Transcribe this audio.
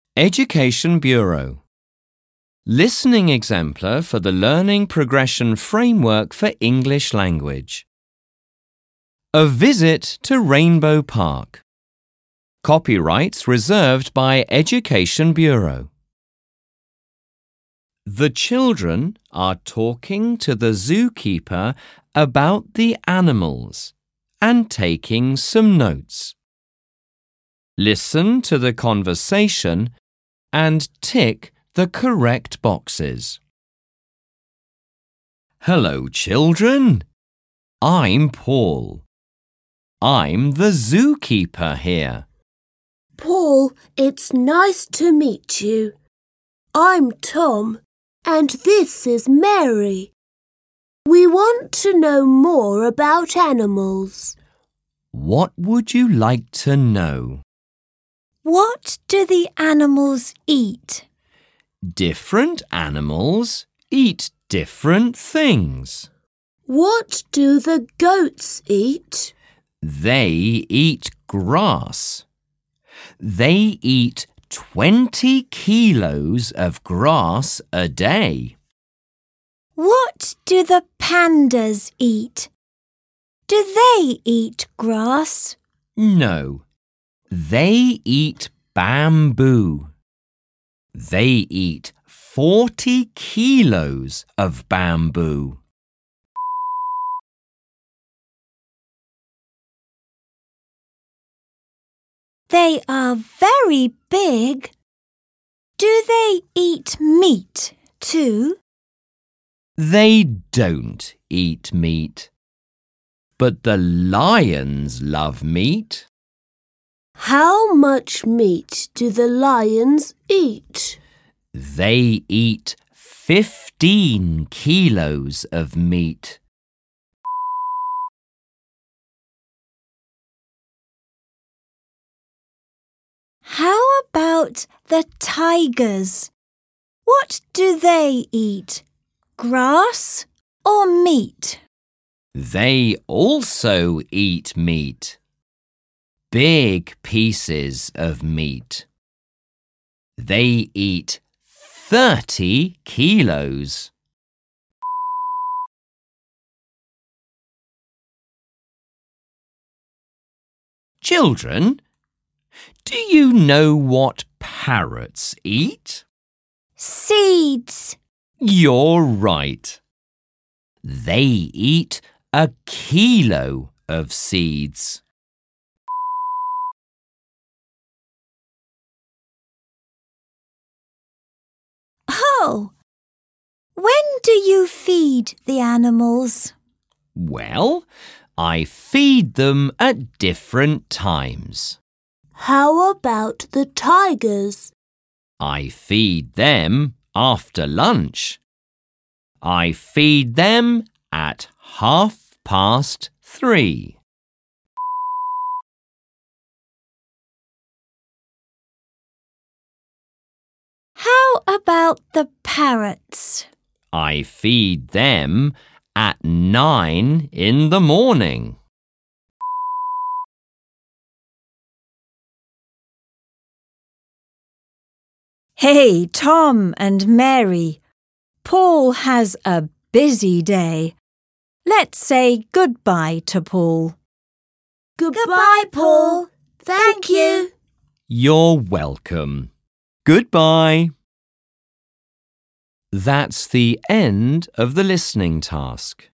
Education Bureau. Listening exemplar for the Learning Progression Framework for English Language. A visit to Rainbow Park. Copyrights reserved by Education Bureau. The children are talking to the zookeeper about the animals and taking some notes. Listen to the conversation and tick the correct boxes. Hello, children. I'm Paul. I'm the zookeeper here. Paul, it's nice to meet you. I'm Tom, and this is Mary. We want to know more about animals. What would you like to know? What do the animals eat? Different animals eat different things. What do the goats eat? They eat grass. They eat 20 kilos of grass a day. What do the pandas eat? Do they eat grass? No, they eat bamboo. They eat 40 kilos of bamboo. They are very big. Do they eat meat too? They don't eat meat. But the lions love meat. How much meat do the lions eat? They eat 15 kilos of meat. How about the tigers? What do they eat? Grass or meat? They also eat meat. Big pieces of meat. They eat 30 kilos. Children, do you know what parrots eat? Seeds. You're right. They eat 1 kilo of seeds. Oh, when do you feed the animals? Well, I feed them at different times. How about the tigers? I feed them after lunch. I feed them at 3:30. How about the parrots? I feed them at 9 in the morning. Hey, Tom and Mary. Paul has a busy day. Let's say goodbye to Paul. Goodbye, Paul. Thank you. You're welcome. Goodbye. That's the end of the listening task.